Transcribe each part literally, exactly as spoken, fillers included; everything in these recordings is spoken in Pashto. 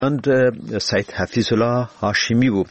اند سید حفیظ الله هاشمی وو.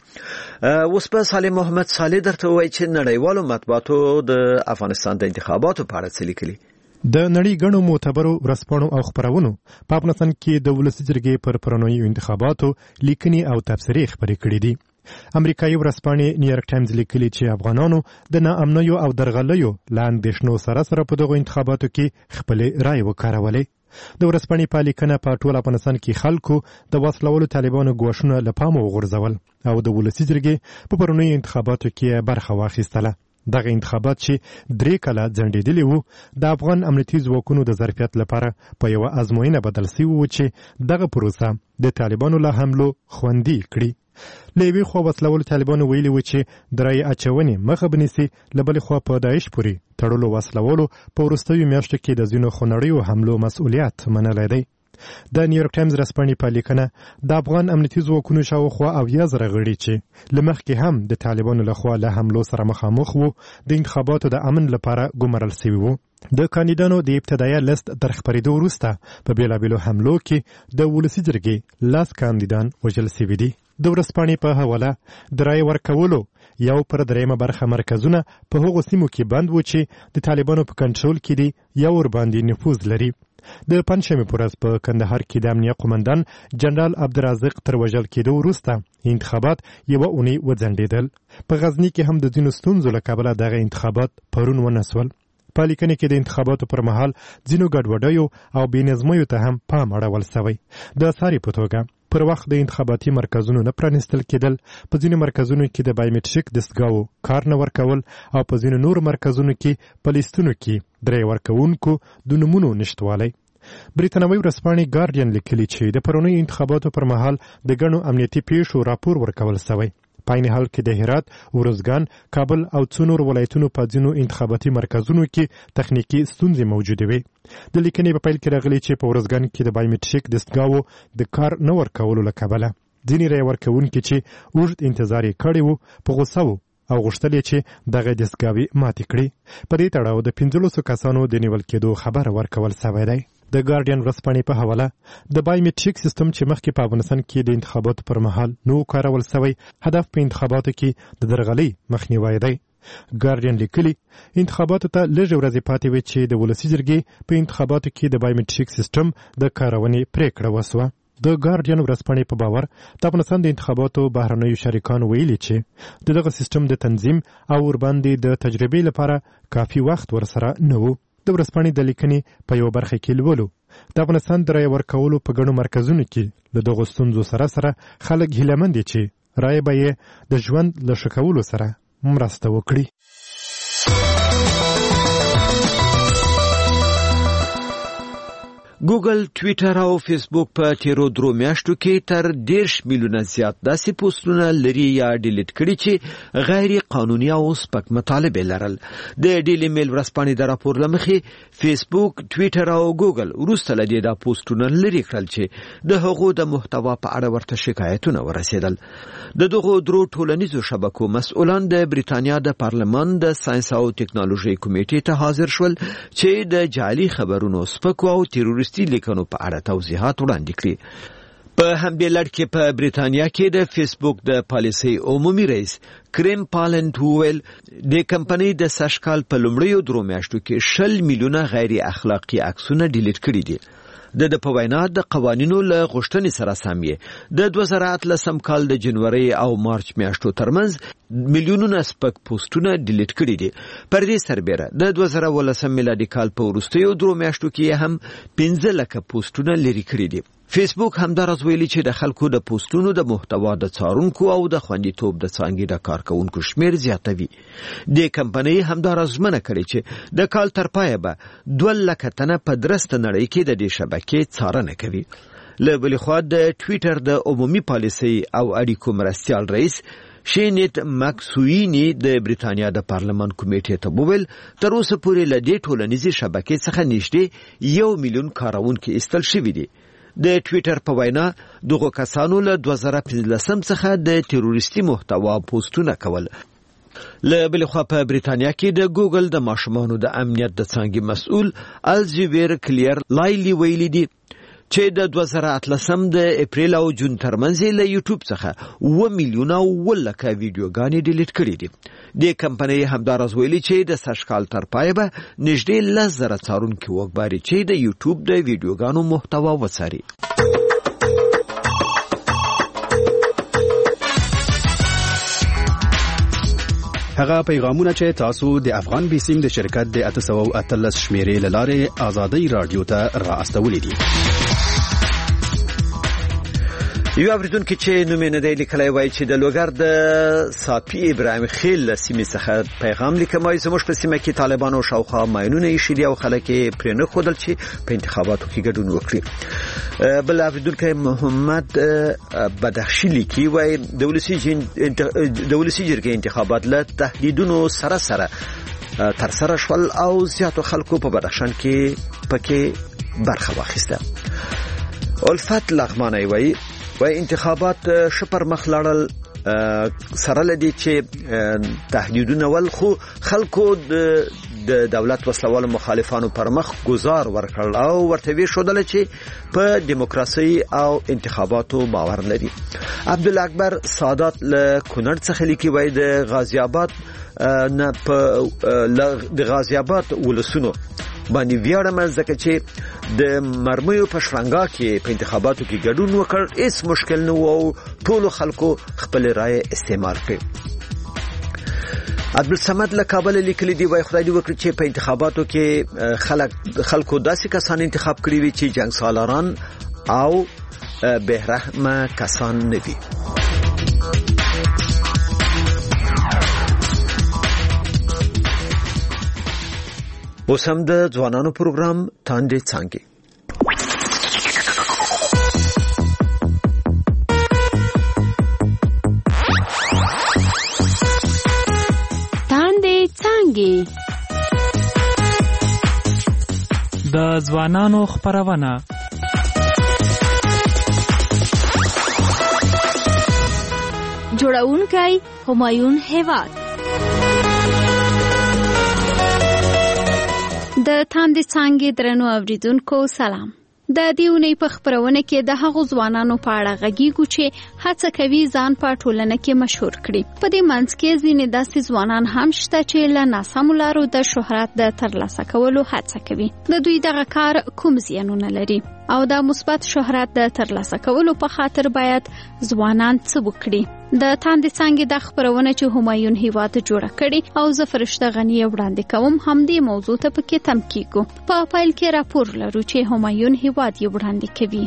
اوس په صالح محمد صالح درته وایي چې نړیوالو مطبوعاتو د افغانستان د انتخاباتو په اړه څه لیکلي. د نړۍ ګڼو معتبرو ورځپاڼو او خپرونو په افغانستان کې د ولسي جرګې پر پرونیو انتخاباتو لیکنې او تبصرې خپرې کړې دي. امریکایي ورځپاڼې نیویارک ټایمز لیکلي چې افغانانو د ناامنیو او درغلیو له اندېښنو سره سره په دغو انتخاباتو کې خپلې رایې وکارولې. د ورځپاڼې په لیکنه په ټول افغانستان کې خلکو د وسلوالو طالبانو ګواښونه له پامه وغورځول او د ولسي جرګې په پرونیو انتخاباتو کې برخه واخیستله. دغه انتخابات چې درې کاله ځنډېدلي وو د افغان امنیتي ځواکونو د ظرفیت لپاره په یوه ازموینه بدل سوي وو چې دغه پروسه د طالبانو له حملو خوندي کړي. له یوې خوا وسلوالو طالبانو ویلي وو چې د رایې اچونې مخه به نیسي، له بلې خوا په داعش پورې تړلو وسلوالو په وروستیو میاشتو کې د ځینو خونړیو حملو مسؤلیت منلی دی. د نیویارک ټایمز ورځپاڼې په لیکنه د افغان امنیتي ځواکونو شاوخوا اویا زره غړي چې له مخکې هم د طالبانو لخوا له حملو سره مخامخ وو د انتخاباتو د امن لپاره ګمارل سوي وو. د کاندیدانو د ابتدایه لست تر خپرېدو وروسته په بېلابېلو حملو کې د ولسي جرګې لس کاندیدان وژل سوي دي. د ورځپاڼې په حواله د رایې ورکولو یو پر درېیمه برخه مرکزونه په هغو سیمو کې بند وو چې د طالبانو په کنټرول کې دي یا ورباندې نفوذ لري. د پنجشنبې په ورځ په کندهار کې د امنیه قومندان جنرال عبدالرازق تر وژل کېدو وروسته انتخابات یوه اونۍ وځنډېدل. په غزني کې هم د ځینو ستونزو له کبله دغه انتخابات پرون ونسول. په لیکنې کې د انتخاباتو پر مهال ځینو ګډوډیو او بې نظمیو ته هم پام اړول سوی. د ساري په توګه پر وخت د انتخاباتي مرکزونو نه پرانیستل کېدل، په ځینو مرکزونو کې د بایومټریک دستګاو کار نه ورکول او په ځینو نورو مرکزونو کې په لیستونو کې درې ورکوونکو د نومونو نشتوالی. بریتانوي ورځپاڼې ګارډین لیکلي چې د پرونیو انتخاباتو پر مهال د ګڼو امنیتي پیښو راپور ورکول سوی. په عین حال کې د هرات، ارزګان، کابل او څو نور ولایتونو په ځینو انتخاباتي مرکزونو کې تخنیکي ستونزې موجودې وې. د لیکنې په پیل کې راغلي چې په ارزګان کې د بایومټریک دستګاو د کار نه ورکولو له کبله ځینې رایې ورکوونکي چې اوږد انتظار یې کړی وو په غوسه وو او غوښتل یې چې دغه دستګاوې ماتې کړي. په دې تړاو د پنځلسو کسانو د نیول کېدو خبر ورکول سوی دی. د ګارډین ورځپاڼې په حواله د بایومټریک سیستم چې مخکې په افغانستان کې د انتخاباتو پر مهال نو کارول سوی، هدف په انتخاباتو کې د درغلۍ مخنیوی دی. ګارډین لیکلي انتخاباتو ته لږې ورځې پاتې وې چې د ولسي جرګې په انتخاباتو کې د بایومټریک سیستم د کارونې پریکړه وسوه. د ګارډین ورځپاڼې په باور د افغانستان د انتخاباتو بهرنیو شریکانو ویلي چې دغه سیستم د تنظیم او ورباندې د تجربې لپاره کافي وخت ورسره نه و. د ورځپاڼې د لیکنې په یو برخه کې لولو د افغانستان د رایې ورکولو په ګڼو مرکزونو کې له دغو ستونزو سره سره خلک هیلهمند دي چې رایې به یې د ژوند له ښه کولو سره مرسته وکړي. ګوګل، ټویټر او فیسبوک په تیرو درو میاشتو کې تر دیرش میلیونه زیات داسې پوسټونه لري یا ډیلیټ کړي چې غیر قانوني او سپک مطالب لرل. د ډیلی میل ورځپاڼې د راپور له مخې فیسبوک، ټویټر او ګوګل وروسته له دې دا پوسټونه لري کړل چې د هغو د محتوا په اړه ورته شکایتونه ورسېدل. د دغو درو ټولنیزو شبکو مسؤلان د بریتانیا د پارلمان د ساینس او ټکنالوژي کمیټې ته حاضر شول چې د جعلي خبرونو، سپکو او تروریستي لیکنو په اړه توضیحات وړاندې کړي. په همدې لړ کې په بریتانیا کې د فیسبوک د پالیسۍ عمومي رئیس کریم پالنت وویل د کمپنۍ د سږکال په لومړیو درو میاشتو کې شل میلیونه غیر اخلاقي عکسونه ډیلیټ کړي دي. د د په وینا د قوانینو له غوښتنې سره سم یې د دوه زره اتلسم کال د جنوري او مارچ میاشتو ترمنځ میلیونونه سپک پوسټونه ډیلیټ کړي دي. پر دې سربیره د دوه زره اوولسم میلادي کال په وروستیو درو میاشتو کې هم پنځه لکه پوسټونه لرې کړي دي. فیسبوک همداراز ویلي چې د خلکو د پوسټونو د محتوا د څارونکو او د خوندیتوب د څانګې د کارکونکو شمیر زیاتوي. د کمپنۍ همداراز ژمنه کړې چې د کال تر پایه به دوه لکه تنه په درسته نړۍ کې د دې شبکې څارنه کوي. له بلې خوا د ټویټر د عمومي پالیسۍ او اړیکو مرستیال رئیس شینیت مکسوینی د بریتانیا د پارلمان کمیټې ته وویل تر اوسه پورې له دې ټولنیزې شبکې څخه نږدې یو میلیون کارونکي ایستل شوي دي. د ټویټر په وینا دغه کسانو له دوه زره پنځلسم څخه د تروریستي محتوا پوسټونه کول. له بلې خوا په بریتانیا کې د ګوګل د ماشومانو د امنیت د څانګې مسؤل الزویر کلیر لایلی ویلي دي چې د دوه زره اتلسم د اپریل او جون ترمنځ له یوټیوب څخه اوه میلیونه ولکه ویډیوګانې ډیلیټ کړې دي. د کمپنۍ همدارس ویلي چې د سږکال تر پایه به نږدې لس زره څارونکي وګباري چې د یوټیوب د ویډیوګانو محتوا وڅاري. هغه پیغامونه چې تاسو د افغان بیسیم د شرکت د اته سوه او اتلس شمیرې له لارې آزادۍ رادیو ته را استولي دي. یو اوریدونکو چې نوم یې نه دی لیکلی وایي چې د لوګر د صافي ابراهیم خیل له سیمې څخه پیغام لیکم وایي زموږ په سیمه کې طالبانو شاوخوا ماینونه ایښي دي او خلک یې پرې نه ښودل چې په انتخاباتو کې ګډون وکړي. بل اوریدونکی محمد بدخشي لیکي وایي د ولسي جرګې انتخابات له تهدیدونو سره سره ترسره شول او زیاتو خلکو په بدخشان کې پکې برخه واخیسته. الفت لغمانی وایي وای انتخابات شپر مخ لاړل سره لدی چې تهدیدونه ول خو خلکو د دولت وسلوال مخالفانو پر مخ گزار ورکړل او ورته وی شودل چې په دیموکراسي او انتخاباتو باور لري. عبدالاکبر سادات له کونړ څخه لیکي وای د غازی آباد نه په د غازی آباد ولسونو باندې ویاړم ځکه چې د مرمیو په شرنګا کې په انتخاباتو کې ګډون وکړ هیڅ مشکل نه و او ټول خلکو خپل رائے استعمال کړ. عبدالصمد له کابل لیکلي دی وای خدای دې وکړي چې په انتخاباتو کې خلک خلکو داسې کسان انتخاب کړي وي چې جنگ سالاران او بهرحمه کسان نه وي. اوس هم د ځوانانو پروګرام تاندې څانګې. تاندې څانګې د ځوانانو خپرونه. جوړونکی همایون هیواد. د تاندې څانګې درنو اوریدونکو سلام. د دې اونۍ په خپرونه کې د هغو ځوانانو په اړه غږیږو چې هڅه کوي ځان په ټولنه کې مشهور کړي. په دې منځ کې ځینې داسې ځوانان هم شته چې له ناسمو لارو د شهرت د ترلاسه کولو هڅه کوي. د دوی دغه کار کوم زیانونه لري او د مثبت شهرت د ترلاسه کولو په خاطر باید ځوانان څه وکړي؟ د تاندې څانګې د خپرونه چې همایون هیواد جوړه کړي او زه فرشته غنی وړاندې کوم هم دې موضوع ته پکې تم کیږو. په فایل کې راپور لرو چې همایون هیواد یې وړاندې کوي.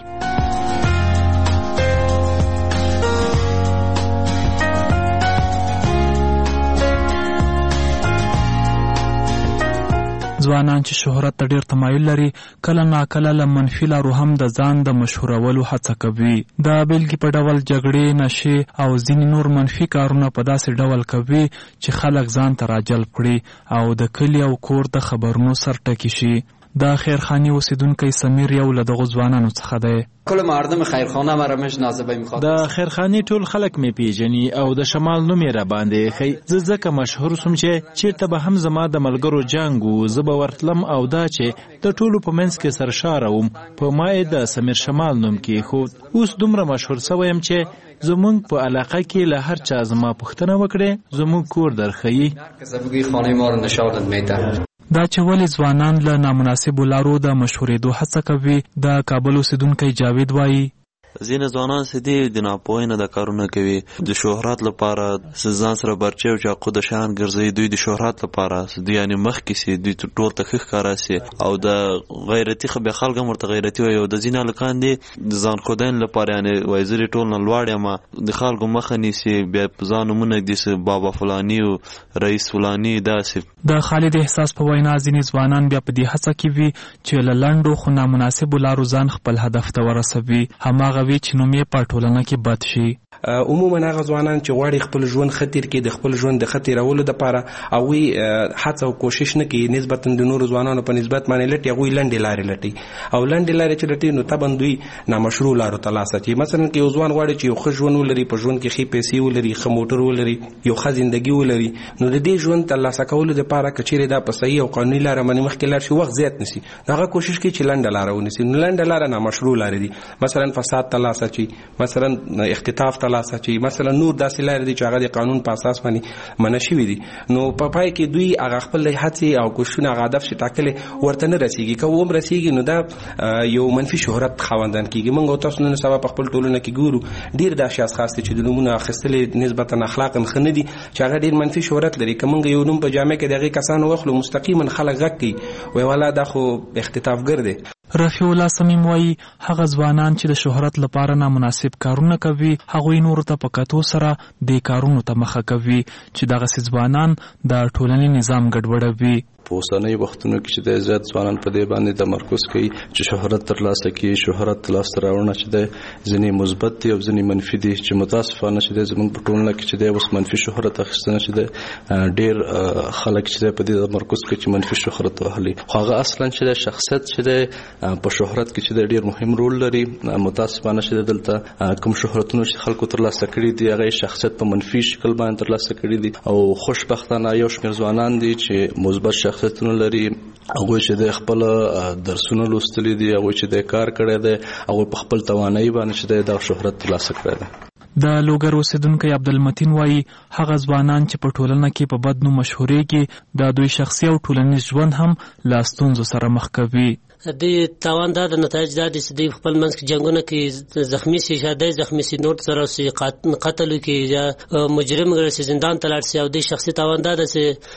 ځوانان چې شهرت ته ډیر تمایل لري کله ناکله له منفي لارو هم د ځان د مشهورولو هڅه کوي. د بیلګې په ډول جګړې، نشې او ځینې نور منفي کارونه په داسې ډول کوي چې خلک ځان ته راجلب کړي او د کلي او کور د خبرونو سر ټکي شي. د خیرخانی اوسیدونکی سمیر یو له دغو ځوانانو څخه دی. کل مردم خیرخانه مرا میشناسه میخواد. د خیرخانی ټول خلک می پیژني او د شمال نوم یې را باندې خی. زه ځکه مشهور سوم چې چیرته به هم زما د ملګرو جنگ وو زه به ورتلم او دا چې د ټولو په منځ کې سرشاره وم په ما یې د سمیر شمال نوم کې خو اوس دومره مشهور سویم چې زمونږ په علاقه کې له هر چا زما پوښتنه وکړي زمونږ کور درخیي. زموږ خانه ما رو نشاندن میتن. دا چې ولې ځوانان له نامناسبو لارو د مشهورېدو هڅه کوي د کابل اوسیدونکی جاوید وایي. ځینې ځوانان چې دي د ناپوهۍ نه دا کارونه کوي د شهرت لپاره ځان سره برچې او چاقو د شان ګرځوي. دوی د شهرت لپاره دوی یعنې مخکې سي دوی ټول ته ښه ښکاره سي او د غیرتي خو بیا خلک هم ورته غیرتي وایي او د ځینې هلکان دي د ځان ښودنې لپاره یعنې وایي زه ټول نه لوړ یم د خلکو مخه نیسي بیا په ځان نومونه ږدي بابا فلاني او رئیس فلاني داسې. د خالد احساس په وینا ځینې ځوانان بیا په دې هڅه کې وي چې له لنډو خو نامناسبو لارو ځان خپل هدف ته ورسوي هماغه وي چې نوم یې په ټولنه کې بد شي. عموما هغه ځوانان چې غواړي خپل ژوند خطر کې د خپل ژوند د خطرولو لپاره او وی هڅه او کوشش نه کوي نسبتا د نورو ځوانانو په نسبت باندې لټي هغه لنډې لارې لټي او لنډې لارې چې لټي نو تبن دوی نامشروع لارو تلاسه چې مثلا کې یو ځوان غواړي چې یو ښه ژوند ولري په ژوند کې ښې پیسې ولري ښه موټر ولري یو ښه ژوندګي ولري نو د دې ژوند ترلاسه کولو لپاره کچېرې دا په صحیح او قانوني لاره باندې مخکې لاړ شي وخت زیات نشي هغه کوشش کوي چې لنډه لاره ونیسي نو لنډه لاره نامشروع لارې دي مثلا فساد ترلاسه شي مثلا اختطاف ترلاسه شي مثلا نور داسې لارې دي چې هغه د قانون په اساس باندې منع شوي دي نو په پای کې دوی هغه خپل هڅې او کوششونه هغه هدف چې ټاکلې ورته نه رسیږي که هم رسیږي نو دا یو منفي شهرت خاوندان کېږي موږ او تاسو نن سبا په خپل ټولنه کې ګورو ډېر داسې اشخاص چې د نومونو اخیستلې نسبتا اخلاقا ښه نه دي چې هغه ډېر منفي شهرت لري که موږ یو نوم په جامع کې د هغې کسانو واخلو مستقیما خلک غږ کوي وایي والا دا خو اختطافګر دی. رفیع الله صمیم وایي هغه ځوانان چې د شهرت لپاره نامناسب کارونه کوي هغوی نورو ته په کتو سره دې کارونو ته مخه کوي چې دغسې ځوانان د ټولنې نظام ګډوډوي. په اوسنۍ وختونو کې چې د زیات ځوانان په دې باندې تمرکز کوي چې شهرت ترلاسه کړي شهرت لاسته راوړنه چې د ځینې مثبت دي او ځینې منفي دي چې متاسفانه چې د زموږ په ټولنه کې چې د اوس منفي شهرت اخیستنه چې د ډېر خلک چې په دې تمرکز کوي چې منفي شهرت واخلي خو هغه اصلا چې د شخصیت چې د په شهرت کې چې د ډېر مهم رول لري متاسفانه چې دلته کوم شهرتونه چې خلکو ترلاسه کړي دي هغه شخصیت په منفي شکل باندې ترلاسه کړي دي او خوشبختانه یو شمېر ځوانان دي چې مثبت شخصیتونه لري هغوی چې د خپل درسونه لوستلي دي هغوی چې د کار کړی دی هغوی په خپل توانایي باندې چې د شهرت ترلاسه کړی دی. د لوګر اوسیدونکی عبدالمتین وایي هغه ځوانان چې په ټولنه کې په بد نوم مشهورېږي د دوی شخصي او ټولنیز ژوند هم له ستونزو سره مخ کوي. د تاوان دا د نتایج دا دي چې دوی په خپل منځ کې جنګونه کې زخمي شي شاده زخمي شي نور سره سي قتل وکړي یا مجرم ګرځي زندان ته لاړ شي او د شخصي تاوان دا ده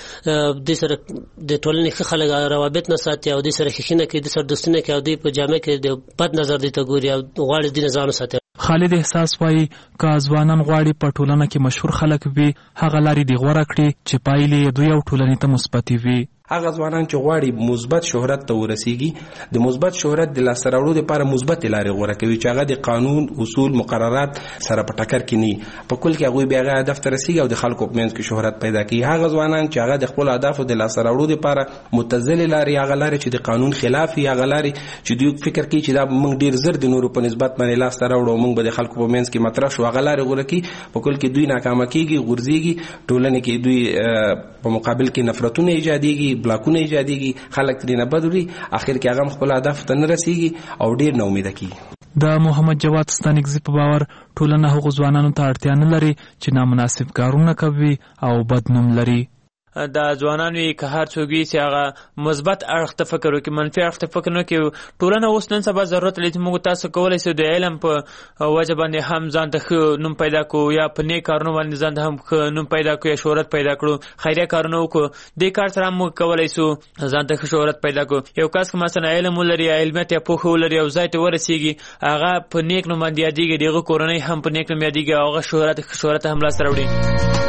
چې د سره د ټولنې ښه خلک روابط نه ساتي او د سره ښېښینه کوي د سره دوستونه کوي او دوی په جامع کې د بد نظر دي ته ګوري او غواړي د نظام ساتي. خالد احساس وایي که ځوانان غواړي په ټولنه کې مشهور خلک وي هغه لارې دې غوره کړي چې پایلې دوی او ټولنې ته مثبتې وي. هغه ځوانان چې غواړي مثبت شهرت ته ورسیږي د مثبت شهرت د لاسته راوړلو لپاره مثبت لارې غوره کوي چې هغه د قانون اصول مقررات سره په ټکر کې نه په کل کې هغوی بیا هغه هدف ته رسیږي او د خلکو په منځ کې شهرت پیدا کوي. هغه ځوانان چې هغه د خپل اهدافو د لاسته راوړلو لپاره متزلې لارې هغه لارې چې د قانون خلاف وي هغه لارې چې دوی فکر کوي چې دا موږ ډېر زر د نورو په نسبت باندې لاسته راوړو موږ به د خلکو په منځ کې مطرح شو هغه لارې غوره کوي په کل کې دوی ناکامه کېږي غورځېږي ټولنې کې دوی په مقابل کې نفرتونه ایجادېږي بلاکونه ایجادېږي خلک ترې نه بد وړي اخر کې هغه خپل هدف ته نه رسیږي او ډېر ناامیده کېږي. د محمد جواد ستانکزي په باور ټولنه هغو ځوانانو ته اړتیا نه لري چې نامناسب کارونه کوي او بد نوم لري. د ځوانانو یې که هر څوک وي چې هغه مثبت اړخ ته فکر وکړي منفي اړخ ته فکر نه وکړي. ټولنه اوس نن سبا ضرورت لري چې موږ تاسو کولی شو د علم په وجه باندې هم ځان ته ښه نوم پیدا کړو یا په نیک کارونو باندې ځان ته هم ښه نوم پیدا کړو یا شهرت پیدا کړو خیریه کارونه وکړو. دې کار سره هم موږ کولی شو ځان ته ښه شهرت پیدا کړو. یو کس که مثلا علم ولري یا علمیت یا پوهه ولري او ځای ته ورسیږي هغه په نیک نوم باندې یادېږي د هغه کورنۍ هم په نیک نوم یادېږي او هغه شهرت شهرت هم لاسته راوړي.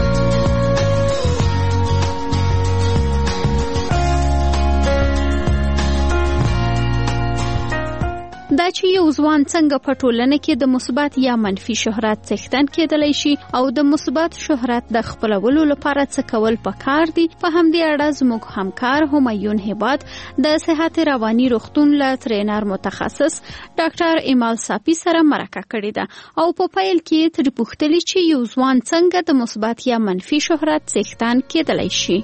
دا چې یو ځوان څنګه په ټولنه کې د مثبت یا منفي شهرت څښتن کېدلی شي او د مثبت شهرت د خپلولو لپاره څه کول پکار دي په همدې اړه زموږ همکار همایون هبات د صحت رواني روغتون له ترینر متخصص ډاکټر ایمال صافي سره مرکه کړې ده او په پیل کې ترې پوښتلي چې یو ځوان څنګه د مثبت یا منفي شهرت څښتن کېدلی شي.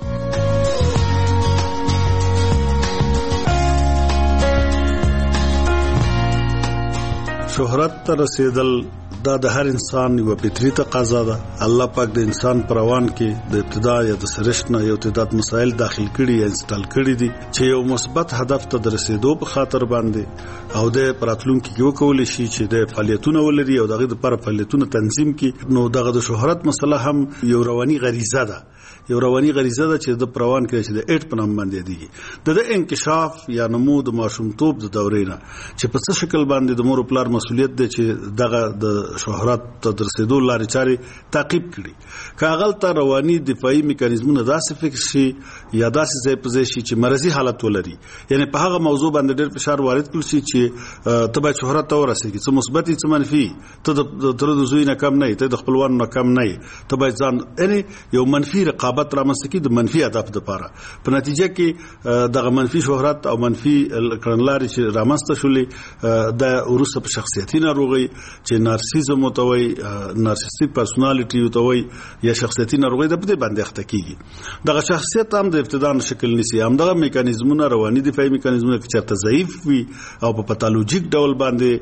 شهرت ته رسیدل دا د هر انسان یو فطري تقاضا ده. الله پاک د انسان په روان کې د ابتدا یا د سرشت نه یو تعداد مسائل داخل کړي یا انسټال کړي دي چې یو مثبت هدف ته د رسیدو په خاطر باندې او د پراتلونکو کې وکول شي چې د فعالیتونو ولري او دغه لپاره فعالیتونو تنظیم کړي. نو دغه د شهرت مسله هم یو رواني غریزه ده یو رواني غریزه ده چې د پروان کې چې د اټ په نام باندې دیږي د انکشاف یا نمو د ماشومتوب د دورې نه چې په څه شکل باندې د مور پلار مسولیت دی چې دغه د شهرت ته درسېدو لارې چارې تعقیب کړي. که هغلته رواني دفاعي میکانیزمونه داسې فکر شي یا داسې ځای په ځای شي چې مرضي حالت ولري، یعنی په هغه موضوع باندې ډېر فشار وارد کړل شي چې ته باید شهرت ته ورسېږي، څه مثبت څه منفي، ته د تره د زوی نه کم نه یې، ته د خپلوانو نه کم نه یې، ته باید ځان یعنی یو منفي رقابت رامنځته کړي د منفي هدف دپاره. په نتیجه کې دغه منفي شهرت او منفي کړنلارې چې رامنځته شولې د وروسته په شخصیتي ناروغۍ چې نارسیزم ورته وایي، نارسیسټیک پرسونالټي ورته وایي یا شخصیتي ناروغۍ د په دې باندې اخته کیږي. دغه شخصیت هم د ابتدا نه شکل نیسي. همدغه میکانیزمونه رواني دفاعي میکانیزمونه که چېرته ضعیف وي او په پاتالوژیک ډول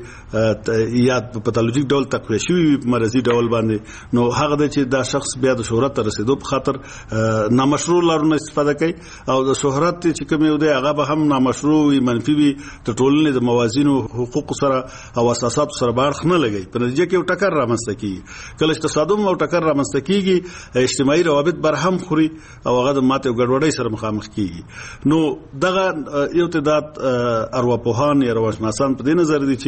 باندې یا په پاتالوژیک ډول تقویه شوي وي په مرضي ډول باندې، نو هغه دی چې دا شخص بیا د شهرت ته رسېدو په خاطر نامشروع لارونه استفاده کوي او د شهرت چې کوم یو دی هغه به هم نامشروع وي، منفي وي، د ټولنې د موازینو حقوقو سره او اساساتو سره به اړخ نه لګوي. په نتیجه کې یو ټکر رامنځته کېږي. کله چې تصادم او ټکر رامنځته کېږي اجتماعي روابط برهم خوري او هغه د ماتې او ګډوډۍ سره مخامخ کېږي. نو دغه یو تعداد ارواپوهان یا روانشناسان په دې نظر دي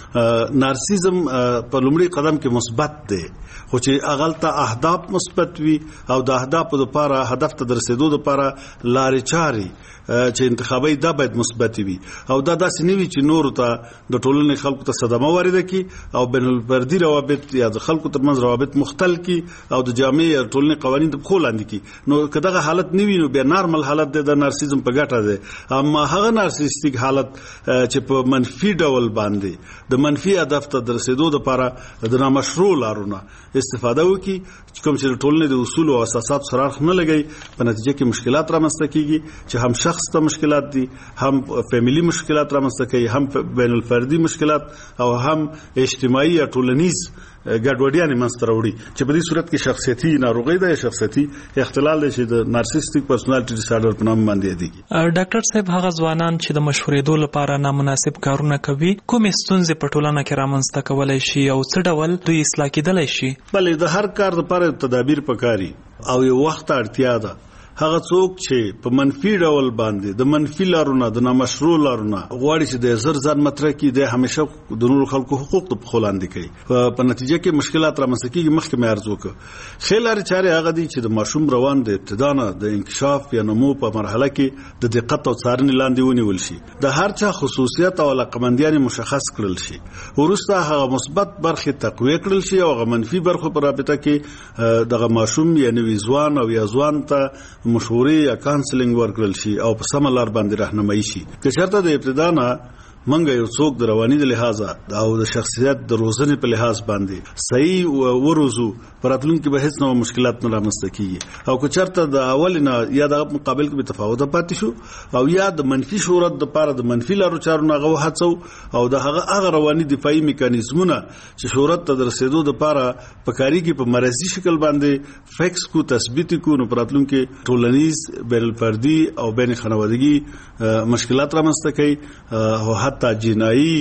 چې نارسیزم په لومړي قدم کې مثبت دی، خو چې هغلته اهداف مثبت وي او د اهدافو لپاره هدف ته د رسېدو لپاره لارې چارې چې انتخابي دا باید مثبت وي او دا داسې نه وي چې نورو ته د ټولنې خلکو ته صدمه وارده کړي او بین الفردي روابط یا د خلکو ترمنځ روابط مختل کړي او د جامع یا ټولنې قوانین د پښو لاندې کړي. نو که دغه حالت نه وي نو بیا نارمل حالت دی د نارسیزم په ګټه دی. اما هغه نارسیسټیک حالت چې په منفي ډول باندې د منفي هدف ته د رسېدو لپاره د نامشروع لارونه استفاده وکړي کوم چې د ټولنې د اصولو او اساساتو سره اړخ نه لګوي، په نتیجه کې مشکلات رامنځته کېږي چې هم شخص ته مشکلات دي، هم فیملی مشکلات رامنځته کوي، هم بین الفردي مشکلات او هم اجتماعي یا ټولنیز ګډوډیانې منځته راوړي چې په دې صورت کې شخصیتي ناروغۍ ده یا شخصیتي اختلال دی چې د نارسیسټیک پرسونالټي ډیس آرډر په نامه باندې یادېږي. ډاکټر صاحب، هغه ځوانان چې د مشهورېدو لپاره نامناسب کارونه کوي، کومې ستونزې په ټولنه کې رامنځته کولی شي او څه ډول دوی اصلاح کېدلی شي؟ بلې د هر کار لپاره تدابیر پکاري او یو وخت اړتیا ده. هغه څوک چې په منفي ډول باندې د منفي لارونه د نامشروع لارونه غواړي چې د زر ځان مطرح کړي، د همیشه د نورو خلکو حقوق ته پښو لاندې کوي، په نتیجه کې مشکلات رامنځته کېږي. مخکې مې عرض وکړ ښې لارې چارې هغه دي چې د ماشوم روان د ابتدا نه د انکشاف یا نمو په مرحله کې د دقت او څارنې لاندې ونیول شي، د هر چا خصوصیت او علاقمندیانې مشخص کړل شي، وروسته هغه مثبت برخې تقویه کړل شي او هغه منفي برخو په رابطه کې دغه ماشوم یا نوي ځوان او یا ځوان ته مشورې یا کانسلینګ ورکړل شي او په سمه لار باندې راهنمایي شي. که چېرته د ابتدا نه منګه یو څوک د رواني د لحاظه او د شخصیت د روزنې په لحاظ باندې صحیح وروزو، په راتلونکي کې به هیڅ نوع مشکلات نه رامنځته کېږي. او که چېرته د اول نه یا د مقابل کې به تفاوت پاتې شو او یا د منفي شهرت دپاره د منفي لارو چارو نه هغه وهڅو او د هغه هغه رواني دفاعي میکانیزمونه چې شهرت ته د رسېدو دپاره په کارېږي په مرضي شکل باندې فکس کو تثبیت کو، نو په راتلونکي ټولنیز بین الفردي او بین خانوادګي مشکلات رامنځته کوي او حتی جنایي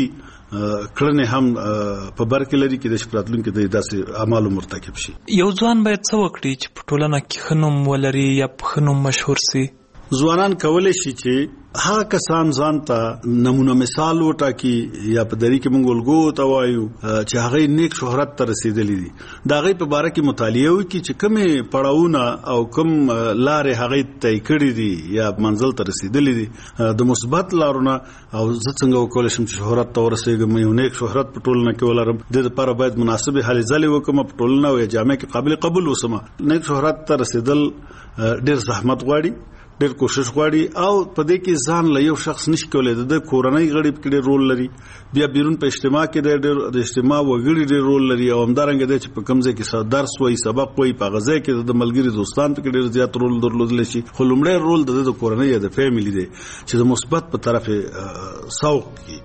کړنې هم په بر کې لري کې د شپراتلون کې د داسې اعمالو مرتکب شي. یو ځوان باید څه وکړي چې په ټولنه کې ښه نوم ولري یا په ښه نوم مشهور سي؟ ځوانان کولی شي چې هغه کسان ځان ته نمونه مثال وټاکي یا په دری کې مونږ ولګو ته وایو چې هغه نیک شهرت ته رسیدلی دي، د هغې په باره کې مطالعه وکړي چې کومې پړاوونه او کوم لارې هغې طی کړي دي یا منزل ته رسیدلی دي د مثبت لارونه، او زه څنګه وکولی شم چې شهرت ته ورسېږم، یو نیک شهرت په ټولنه کې ولرم، د دې لپاره باید مناسبې هلې ځلې وکړم په ټولنه او یا جامع کې قابل قبول اوسم. نیک شهرت ته رسیدل ډېر زحمت غواړي، ډېر کوشش غواړي او په دې کې ځان له یو شخص نشي کولی، د کورنۍ غړي پکې ډېر رول لري، بیا بیرون په اجتماع کې ډېر د اجتماع وګړي ډېر رول لري او همدارنګه دی چې په کوم ځای کې درس وایي سبق وایي په هغه ځای کې د ملګري دوستان پکې ډېر زیات رول درلودلی شي. خو لومړی رول د د کورنۍ یا د فیملی دی چې د مثبت په طرف سوق کړي.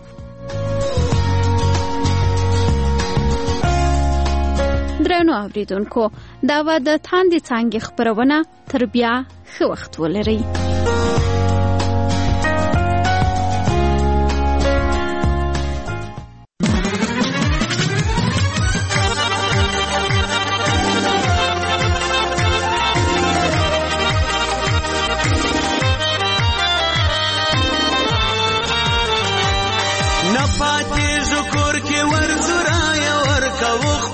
درنو اوریدونکو، دا و د تاندې څانګې خپرونه، تر بیا ښه وخت ولرئ. نپاتې ذکر کې ورزرای ورکوخ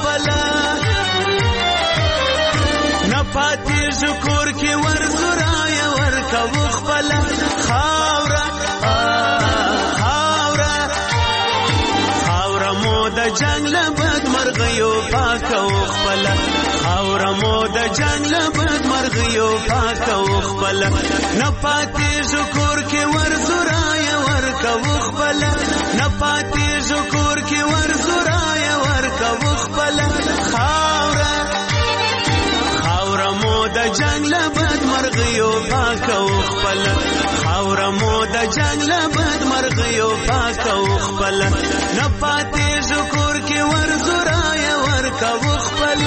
پاتې کور کې ورزورای ورکو خپل خاوره خاوره خاوره مو د جنگ له بد مرغیو پاکو خپل خاوره مو د جنگ له بد مرغیو پاکو خپل نه پاتې کور کې ورزورای ورکو خپل نه پاتې کور کې ورزورای ورکو خپل خاوره خاوره مو د جنگ له بد مرغیو پاکو خپل خاوره مو د جنگ له بد مرغیو پاکو خپل نه پاتې کور کې ورزورای ورکو خپل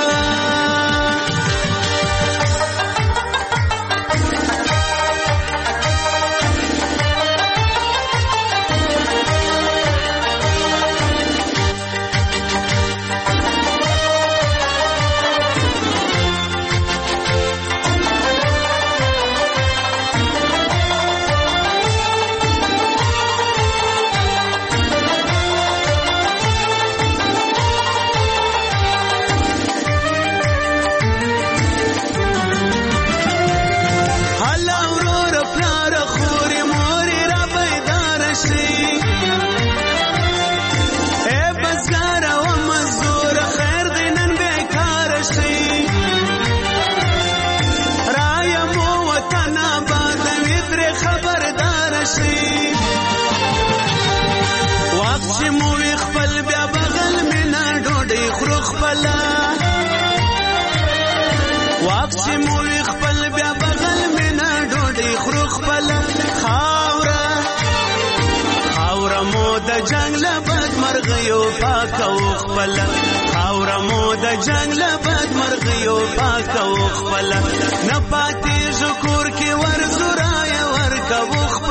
واپسی موی خپل بیا بغل مینا ډوډۍ خورو خپل خاوره خاوره مو د جنگ له بد مرغیو پاکو خپل خاوره مو د جنگ له بد مرغیو پاکو خپل نه پاتې کور کې ورزورای ورکو